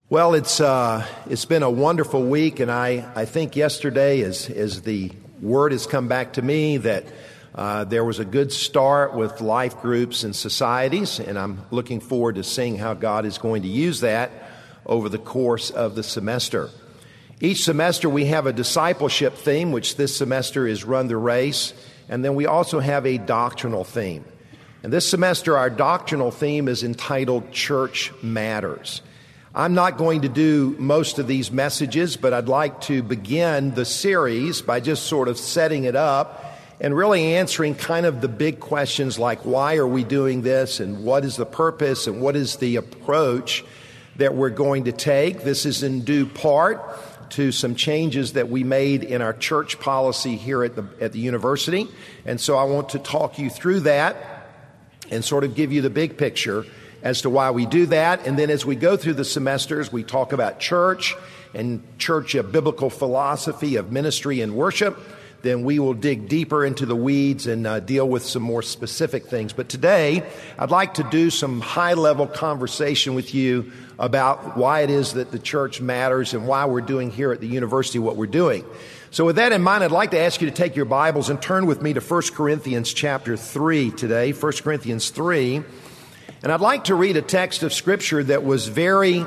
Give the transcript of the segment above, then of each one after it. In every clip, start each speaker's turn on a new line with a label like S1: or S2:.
S1: Well, it's been a wonderful week, and I think yesterday, as the word has come back to me, that there was a good start with life groups and societies, and I'm looking forward to seeing how God is going to use that over the course of the semester. Each semester we have a discipleship theme, which this semester is Run the Race, and then we also have a doctrinal theme. And this semester our doctrinal theme is entitled Church Matters. I'm not going to do most of these messages, but I'd like to begin the series by just sort of setting it up and really answering kind of the big questions like why are we doing this and what is the purpose and what is the approach that we're going to take. This is in due part to some changes that we made in our church policy here at the university. And so I want to talk you through that and sort of give you the big picture as to why we do that. And then as we go through the semesters, we talk about church and church biblical philosophy of ministry and worship. Then we will dig deeper into the weeds and deal with some more specific things. But today, I'd like to do some high-level conversation with you about why it is that the church matters and why we're doing here at the university what we're doing. So with that in mind, I'd like to ask you to take your Bibles and turn with me to 1 Corinthians chapter 3 today, 1 Corinthians 3. And I'd like to read a text of Scripture that was very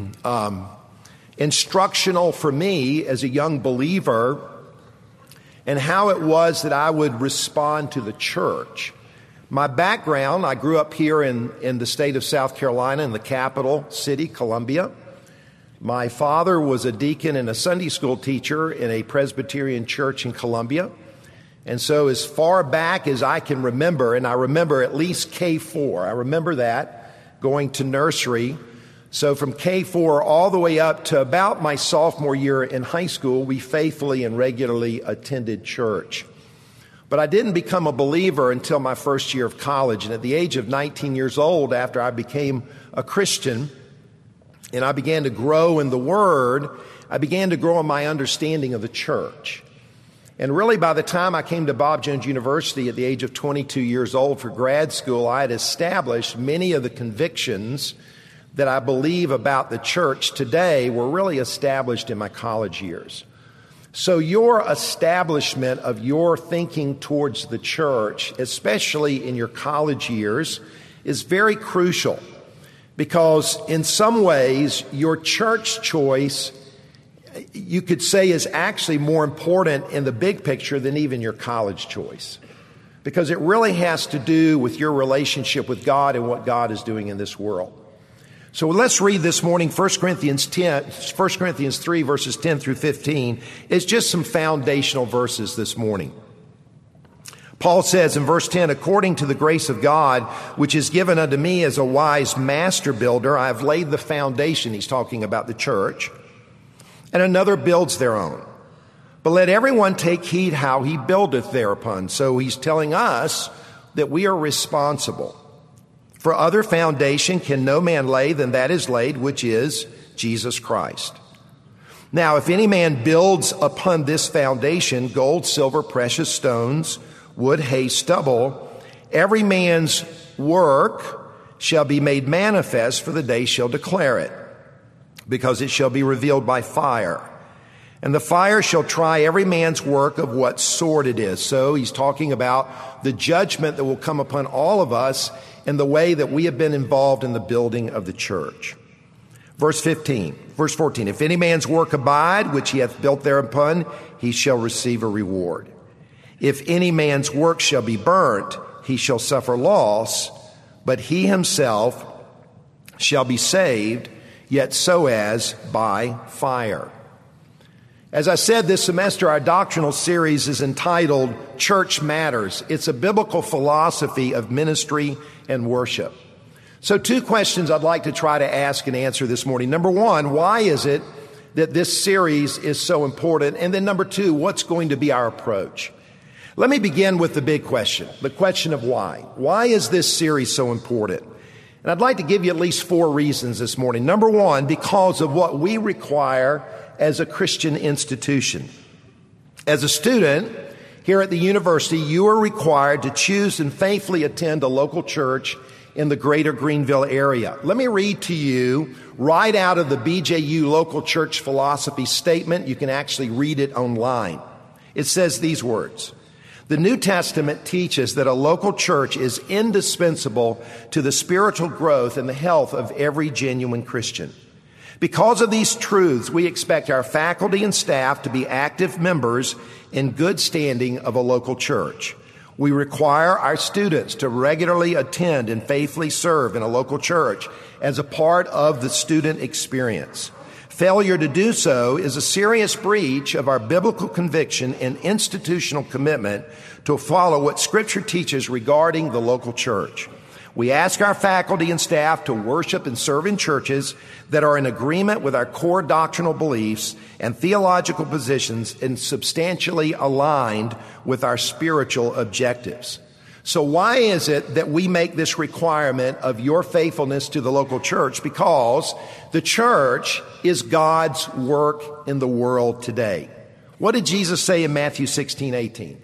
S1: instructional for me as a young believer and how it was that I would respond to the church. My background, I grew up here in the state of South Carolina, in the capital city, Columbia. My father was a deacon and a Sunday school teacher in a Presbyterian church in Columbia. And so as far back as I can remember, and I remember at least K4, I remember that, going to nursery. So from K4 all the way up to about my sophomore year in high school, we faithfully and regularly attended church. But I didn't become a believer until my first year of college. And at the age of 19 years old, after I became a Christian and I began to grow in the Word, I began to grow in my understanding of the church. And really, by the time I came to Bob Jones University at the age of 22 years old for grad school, I had established many of the convictions that I believe about the church today were really established in my college years. So your establishment of your thinking towards the church, especially in your college years, is very crucial because in some ways your church choice, you could say, is actually more important in the big picture than even your college choice, because it really has to do with your relationship with God and what God is doing in this world. So let's read this morning 1 Corinthians 3, verses 10 through 15. It's just some foundational verses this morning. Paul says in verse 10, according to the grace of God, which is given unto me as a wise master builder, I have laid the foundation. He's talking about the church. And another builds their own. But let everyone take heed how he buildeth thereupon. So he's telling us that we are responsible. For other foundation can no man lay than that is laid, which is Jesus Christ. Now, if any man builds upon this foundation gold, silver, precious stones, wood, hay, stubble, every man's work shall be made manifest, for the day shall declare it, because it shall be revealed by fire. And the fire shall try every man's work of what sort it is. So he's talking about the judgment that will come upon all of us in the way that we have been involved in the building of the church. Verse 14, if any man's work abide, which he hath built thereupon, he shall receive a reward. If any man's work shall be burnt, he shall suffer loss, but he himself shall be saved, yet so as by fire. As I said, this semester, our doctrinal series is entitled Church Matters. It's a biblical philosophy of ministry and worship. So 2 questions I'd like to try to ask and answer this morning. Number 1, why is it that this series is so important? And then number 2, what's going to be our approach? Let me begin with the big question, the question of why. Why is this series so important? And I'd like to give you at least 4 reasons this morning. Number 1, because of what we require as a Christian institution. As a student here at the university, you are required to choose and faithfully attend a local church in the greater Greenville area. Let me read to you right out of the BJU local church philosophy statement. You can actually read it online. It says these words: the New Testament teaches that a local church is indispensable to the spiritual growth and the health of every genuine Christian. Because of these truths, we expect our faculty and staff to be active members in good standing of a local church. We require our students to regularly attend and faithfully serve in a local church as a part of the student experience. Failure to do so is a serious breach of our biblical conviction and institutional commitment to follow what Scripture teaches regarding the local church. We ask our faculty and staff to worship and serve in churches that are in agreement with our core doctrinal beliefs and theological positions and substantially aligned with our spiritual objectives. So why is it that we make this requirement of your faithfulness to the local church? Because the church is God's work in the world today. What did Jesus say in Matthew 16:18?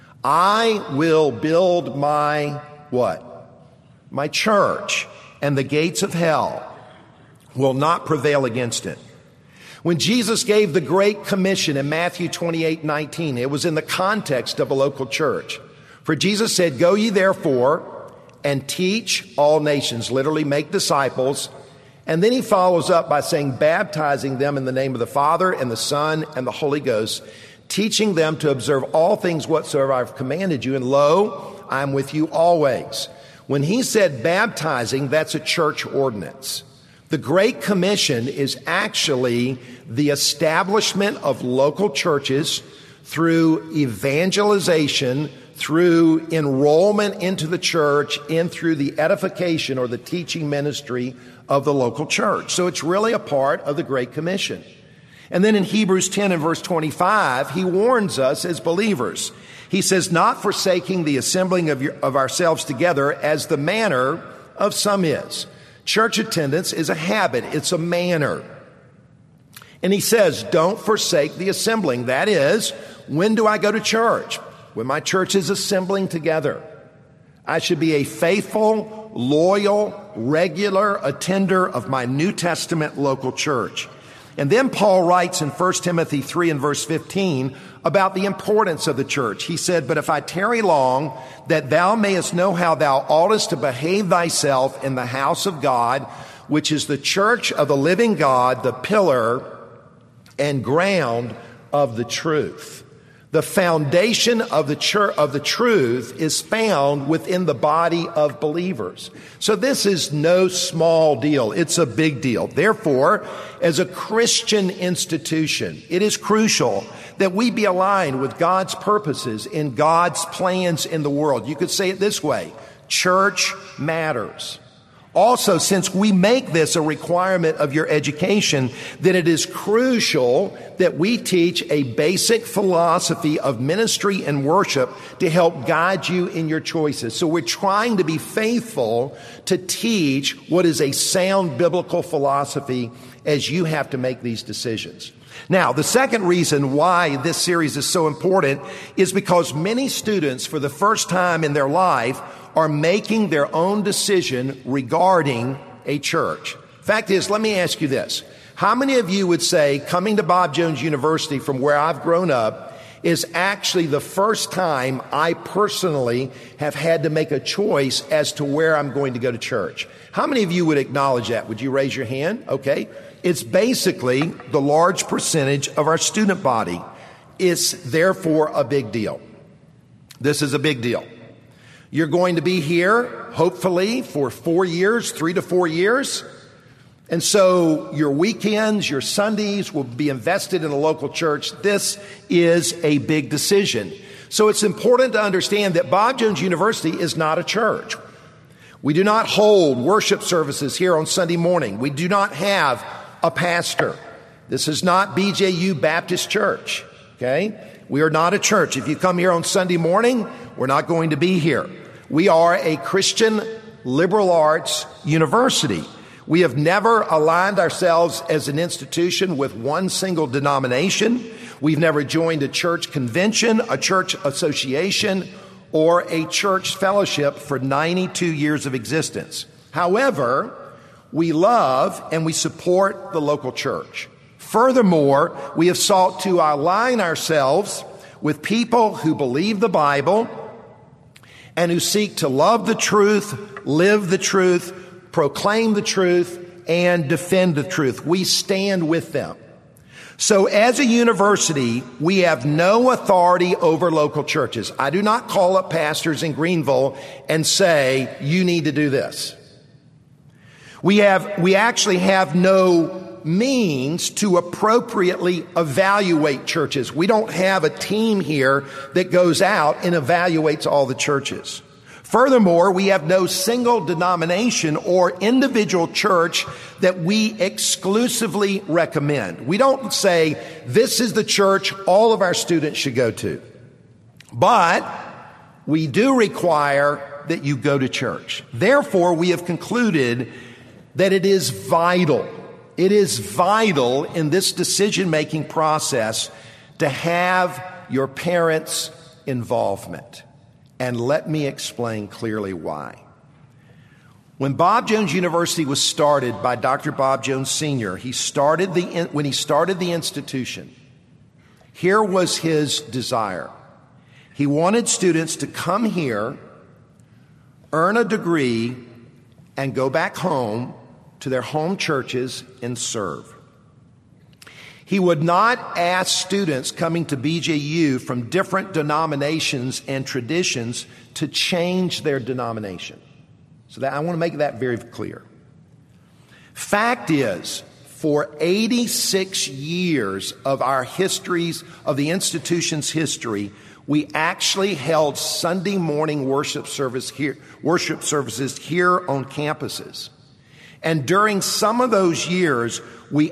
S1: I will build my what? My church, and the gates of hell will not prevail against it. When Jesus gave the Great Commission in Matthew 28:19, it was in the context of a local church. For Jesus said, go ye therefore and teach all nations, literally make disciples. And then he follows up by saying, baptizing them in the name of the Father and the Son and the Holy Ghost, teaching them to observe all things whatsoever I've commanded you. And lo, I'm with you always. When he said baptizing, that's a church ordinance. The Great Commission is actually the establishment of local churches through evangelization, through enrollment into the church, and through the edification or the teaching ministry of the local church. So it's really a part of the Great Commission. And then in Hebrews 10 and verse 25, he warns us as believers. He says, not forsaking the assembling of ourselves together as the manner of some is. Church attendance is a habit. It's a manner. And he says, don't forsake the assembling. That is, when do I go to church? When my church is assembling together. I should be a faithful, loyal, regular attender of my New Testament local church. And then Paul writes in 1 Timothy 3 and verse 15 about the importance of the church. He said, but if I tarry long, that thou mayest know how thou oughtest to behave thyself in the house of God, which is the church of the living God, the pillar and ground of the truth. The foundation of the church, of the truth, is found within the body of believers. So this is no small deal. It's a big deal. Therefore, as a Christian institution, it is crucial that we be aligned with God's purposes and God's plans in the world. You could say it this way: church matters. Also, since we make this a requirement of your education, then it is crucial that we teach a basic philosophy of ministry and worship to help guide you in your choices. So we're trying to be faithful to teach what is a sound biblical philosophy as you have to make these decisions. Now, the second reason why this series is so important is because many students, for the first time in their life, are making their own decision regarding a church. Fact is, let me ask you this. How many of you would say coming to Bob Jones University from where I've grown up is actually the first time I personally have had to make a choice as to where I'm going to go to church? How many of you would acknowledge that? Would you raise your hand? Okay. It's basically the large percentage of our student body. It's therefore a big deal. This is a big deal. You're going to be here, hopefully, for 4 years, 3 to 4 years. And so your weekends, your Sundays will be invested in a local church. This is a big decision. So it's important to understand that Bob Jones University is not a church. We do not hold worship services here on Sunday morning. We do not have a pastor. This is not BJU Baptist Church, okay? We are not a church. If you come here on Sunday morning, we're not going to be here. We are a Christian liberal arts university. We have never aligned ourselves as an institution with one single denomination. We've never joined a church convention, a church association, or a church fellowship for 92 years of existence. However, we love and we support the local church. Furthermore, we have sought to align ourselves with people who believe the Bible and who seek to love the truth, live the truth, proclaim the truth, and defend the truth. We stand with them. So as a university, we have no authority over local churches. I do not call up pastors in Greenville and say, you need to do this. We actually have no means to appropriately evaluate churches. We don't have a team here that goes out and evaluates all the churches. Furthermore, we have no single denomination or individual church that we exclusively recommend. We don't say, this is the church all of our students should go to. But we do require that you go to church. Therefore, we have concluded that it is vital in this decision-making process to have your parents' involvement. And let me explain clearly why. When Bob Jones University was started by Dr. Bob Jones Sr., when he started the institution, here was his desire. He wanted students to come here, earn a degree, and go back home to their home churches and serve. He would not ask students coming to BJU from different denominations and traditions to change their denomination. So that I want to make that very clear. Fact is, for 86 years of our histories, of the institution's history, we actually held Sunday morning worship services here on campuses. And during some of those years, we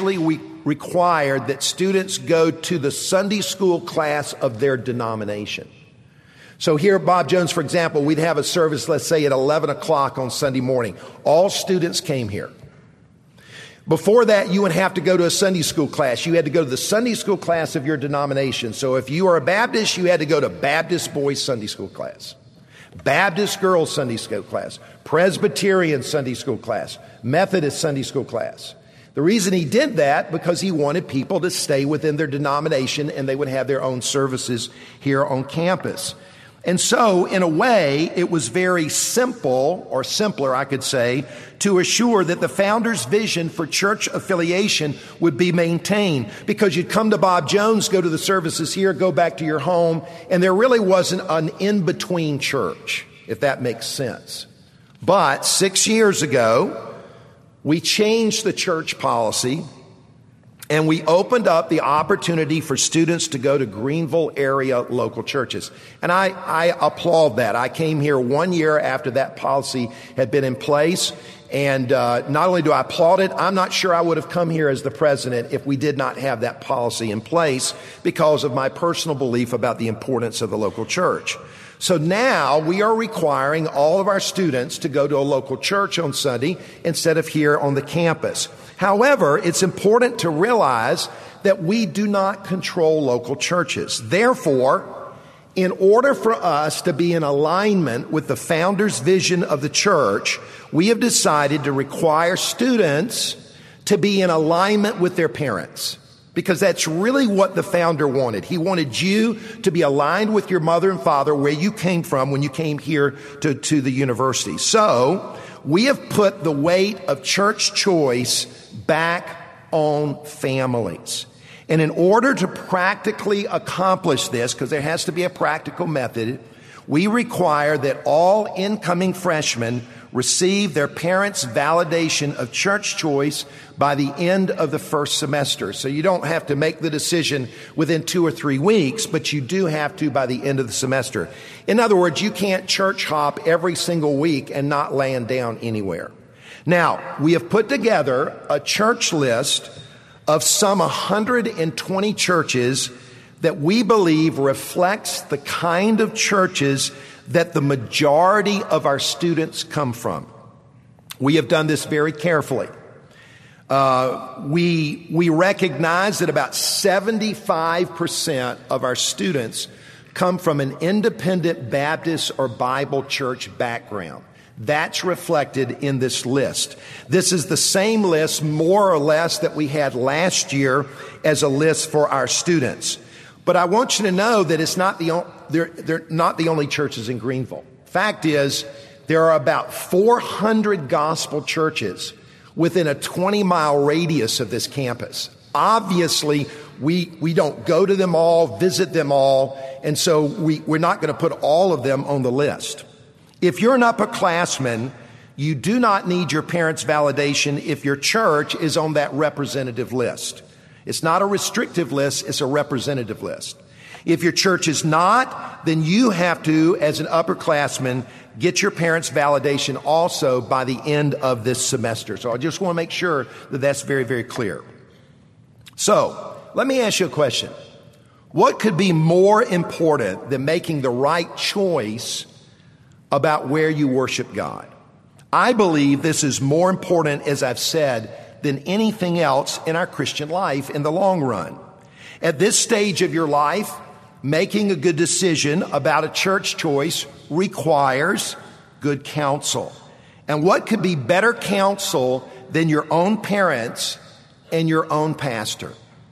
S1: required that students go to the Sunday school class of their denomination. So here at Bob Jones, for example, we'd have a service, let's say at 11 o'clock on Sunday morning. All students came here. Before that, you would have to go to a Sunday school class. You had to go to the Sunday school class of your denomination. So if you are a Baptist, you had to go to Baptist Boys Sunday School class, Baptist Girls Sunday School class, Presbyterian Sunday School class, Methodist Sunday School class. The reason he did that, because he wanted people to stay within their denomination and they would have their own services here on campus. And so, in a way, it was very simple, or simpler, I could say, to assure that the founder's vision for church affiliation would be maintained. Because you'd come to Bob Jones, go to the services here, go back to your home, and there really wasn't an in-between church, if that makes sense. But 6 years ago, we changed the church policy, and we opened up the opportunity for students to go to Greenville area local churches. And I applaud that. I came here 1 year after that policy had been in place. And not only do I applaud it, I'm not sure I would have come here as the president if we did not have that policy in place because of my personal belief about the importance of the local church. So now we are requiring all of our students to go to a local church on Sunday instead of here on the campus. However, it's important to realize that we do not control local churches. Therefore, in order for us to be in alignment with the founder's vision of the church, we have decided to require students to be in alignment with their parents. Because that's really what the founder wanted. He wanted you to be aligned with your mother and father where you came from when you came here to the university. So we have put the weight of church choice back on families. And in order to practically accomplish this, because there has to be a practical method, we require that all incoming freshmen receive their parents' validation of church choice by the end of the first semester. So you don't have to make the decision within 2 or 3 weeks, but you do have to by the end of the semester. In other words, you can't church hop every single week and not land down anywhere. Now, we have put together a church list of some 120 churches that we believe reflects the kind of churches that the majority of our students come from. We have done this very carefully. We recognize that about 75% of our students come from an independent Baptist or Bible church background. That's reflected in this list. This is the same list, more or less, that we had last year as a list for our students. But I want you to know that it's not they're not the only churches in Greenville. Fact is, there are about 400 gospel churches within a 20-mile radius of this campus. Obviously, we don't go to them all, visit them all, and so we're not going to put all of them on the list. If you're an upperclassman, you do not need your parents' validation if your church is on that representative list. It's not a restrictive list, it's a representative list. If your church is not, then you have to, as an upperclassman, get your parents' validation also by the end of this semester. So I just want to make sure that that's very, very clear. So let me ask you a question. What could be more important than making the right choice about where you worship God? I believe this is more important, as I've said, than anything else in our Christian life in the long run. At this stage of your life, making a good decision about a church choice requires good counsel. And what could be better counsel than your own parents and your own pastor?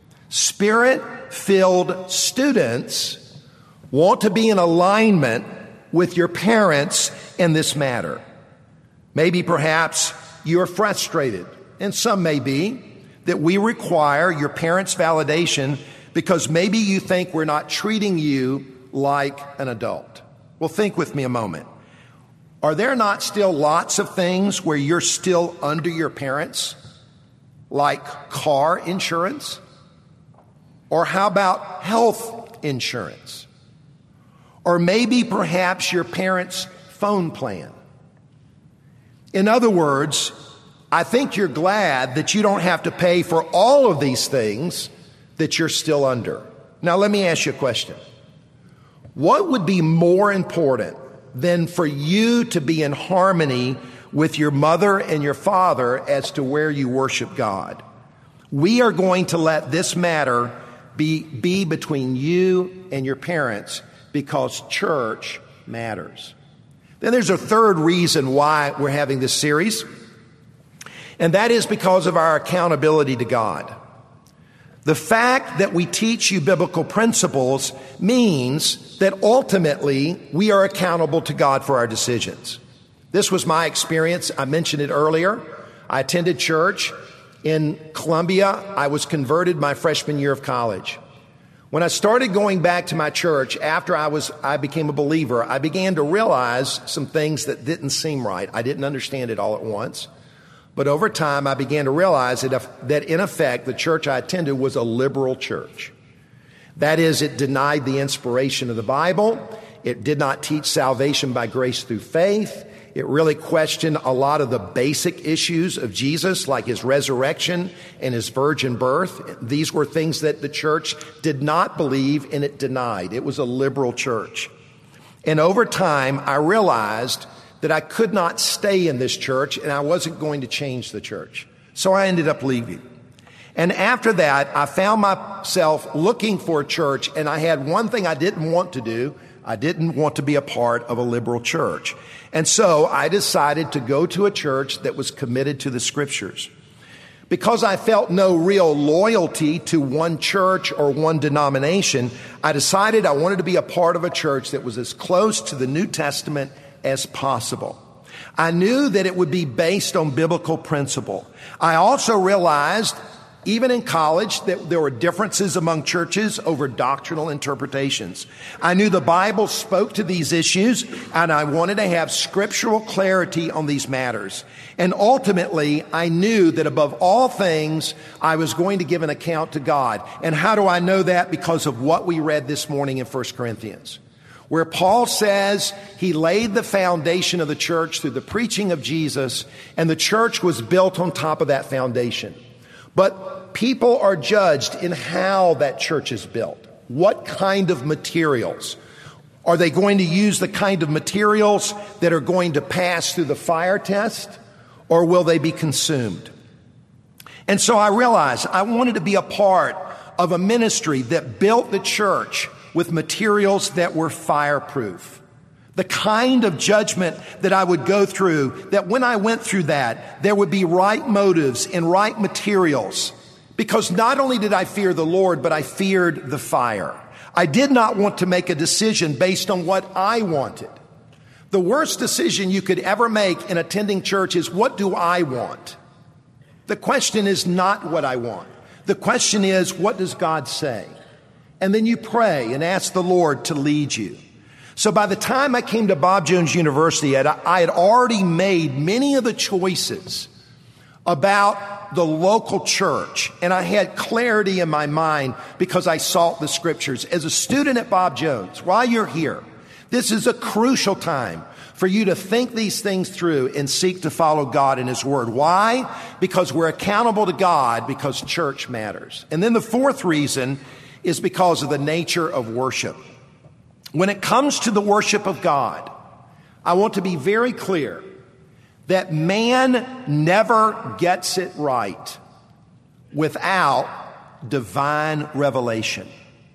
S1: Spirit-filled students want to be in alignment with your parents in this matter. Maybe perhaps you're frustrated, and some may be, that we require your parents' validation because maybe you think we're not treating you like an adult. Well, think with me a moment. Are there not still lots of things where you're still under your parents, like car insurance? Or how about health insurance? Or maybe perhaps your parents' phone plan? In other words, I think you're glad that you don't have to pay for all of these things that you're still under. Now, let me ask you a question. What would be more important than for you to be in harmony with your mother and your father as to where you worship God? We are going to let this matter be between you and your parents because church matters. Then there's a third reason why we're having this series, and that is because of our accountability to God. The fact that we teach you biblical principles means that ultimately we are accountable to God for our decisions. This was my experience. I mentioned it earlier. I attended church in Columbia. I was converted my freshman year of college. When I started going back to my church after I became a believer, I began to realize some things that didn't seem right. I didn't understand it all at once. But over time, I began to realize that in effect, the church I attended was a liberal church. That is, it denied the inspiration of the Bible. It did not teach salvation by grace through faith. It really questioned a lot of the basic issues of Jesus, like his resurrection and his virgin birth. These were things that the church did not believe and it denied. It was a liberal church. And over time, I realized that I could not stay in this church and I wasn't going to change the church. So I ended up leaving. And after that, I found myself looking for a church, and I had one thing I didn't want to do. I didn't want to be a part of a liberal church. And so I decided to go to a church that was committed to the scriptures. Because I felt no real loyalty to one church or one denomination, I decided I wanted to be a part of a church that was as close to the New Testament as possible. I knew that it would be based on biblical principle. I also realized, even in college, that there were differences among churches over doctrinal interpretations. I knew the Bible spoke to these issues, and I wanted to have scriptural clarity on these matters. And ultimately, I knew that above all things, I was going to give an account to God. And how do I know that? Because of what we read this morning in 1 Corinthians, where Paul says he laid the foundation of the church through the preaching of Jesus, and the church was built on top of that foundation. But people are judged in how that church is built. What kind of materials? Are they going to use the kind of materials that are going to pass through the fire test, or will they be consumed? And so I realized I wanted to be a part of a ministry that built the church with materials that were fireproof. The kind of judgment that I would go through, that when I went through that, there would be right motives and right materials. Because not only did I fear the Lord, but I feared the fire. I did not want to make a decision based on what I wanted. The worst decision you could ever make in attending church is, what do I want? The question is not what I want. The question is, what does God say? And then you pray and ask the Lord to lead you. So by the time I came to Bob Jones University, I had already made many of the choices about the local church, and I had clarity in my mind because I sought the scriptures. As a student at Bob Jones, while you're here, this is a crucial time for you to think these things through and seek to follow God and His Word. Why? Because we're accountable to God, because church matters. And then the fourth reason is because of the nature of worship. When it comes to the worship of God, I want to be very clear that man never gets it right without divine revelation.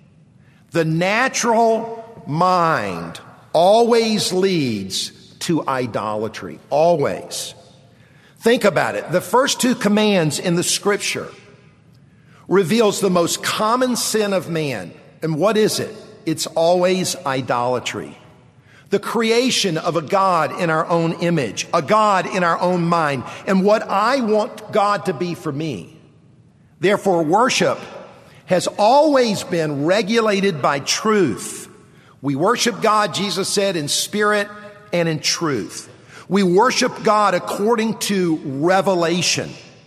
S1: The natural mind always leads to idolatry, always. Think about it. The first two commands in the scripture reveals the most common sin of man. And what is it? It's always idolatry. The creation of a God in our own image, a God in our own mind, and what I want God to be for me. Therefore, worship has always been regulated by truth. We worship God, Jesus said, in spirit and in truth. We worship God according to revelation.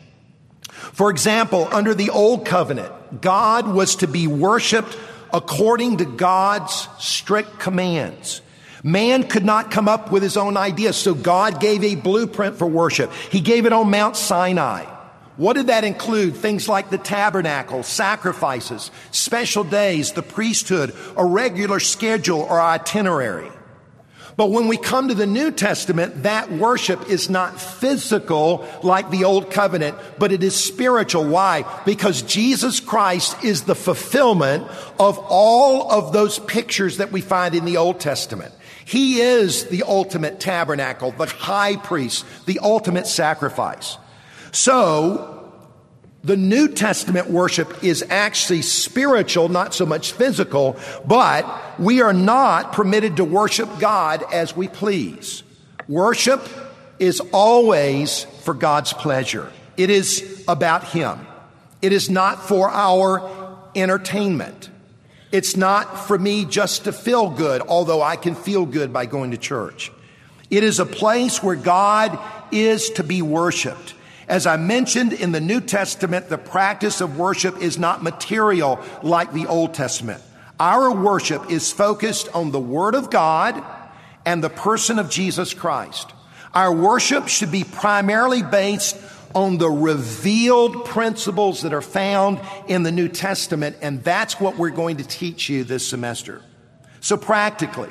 S1: For example, under the Old Covenant, God was to be worshiped according to God's strict commands. Man could not come up with his own ideas, so God gave a blueprint for worship. He gave it on Mount Sinai. What did that include? Things like the tabernacle, sacrifices, special days, the priesthood, a regular schedule or itinerary. But when we come to the New Testament, that worship is not physical like the Old Covenant, but it is spiritual. Why? Because Jesus Christ is the fulfillment of all of those pictures that we find in the Old Testament. He is the ultimate tabernacle, the high priest, the ultimate sacrifice. So, the New Testament worship is actually spiritual, not so much physical, but we are not permitted to worship God as we please. Worship is always for God's pleasure. It is about Him. It is not for our entertainment. It's not for me just to feel good, although I can feel good by going to church. It is a place where God is to be worshiped. As I mentioned, in the New Testament, the practice of worship is not material like the Old Testament. Our worship is focused on the Word of God and the person of Jesus Christ. Our worship should be primarily based on the revealed principles that are found in the New Testament, and that's what we're going to teach you this semester. So practically,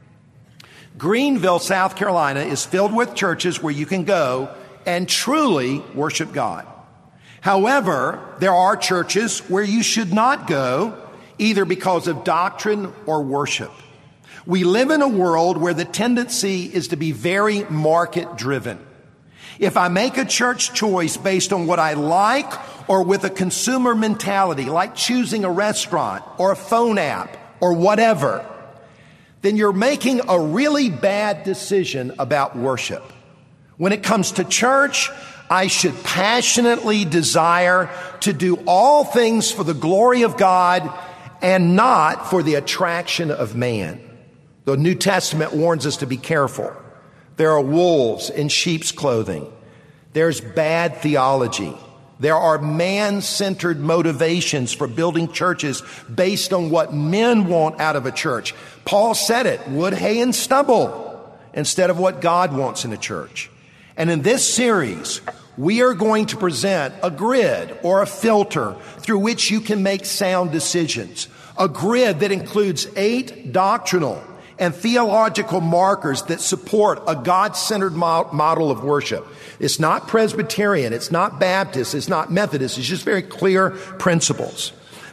S1: Greenville, South Carolina is filled with churches where you can go and truly worship God. However, there are churches where you should not go, either because of doctrine or worship. We live in a world where the tendency is to be very market-driven. If I make a church choice based on what I like or with a consumer mentality, like choosing a restaurant or a phone app or whatever, then you're making a really bad decision about worship. When it comes to church, I should passionately desire to do all things for the glory of God and not for the attraction of man. The New Testament warns us to be careful. There are wolves in sheep's clothing. There's bad theology. There are man-centered motivations for building churches based on what men want out of a church. Paul said it, wood, hay, and stubble, instead of what God wants in a church. And in this series, we are going to present a grid or a filter through which you can make sound decisions. A grid that includes 8 doctrinal and theological markers that support a God-centered model of worship. It's not Presbyterian, it's not Baptist, it's not Methodist, it's just very clear principles.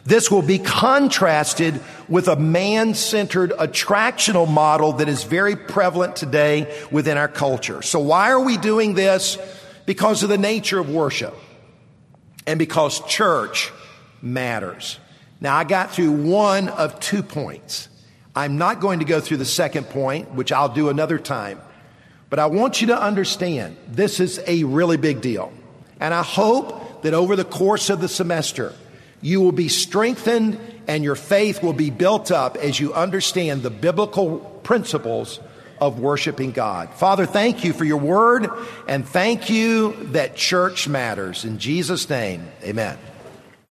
S1: This will be contrasted with a man-centered attractional model that is very prevalent today within our culture. So why are we doing this? Because of the nature of worship and because church matters. Now, I got through one of 2 points. I'm not going to go through the second point, which I'll do another time. But I want you to understand this is a really big deal. And I hope that over the course of the semester, you will be strengthened and your faith will be built up as you understand the biblical principles of worshiping God. Father, thank you for your word, and thank you that church matters. In Jesus' name, amen.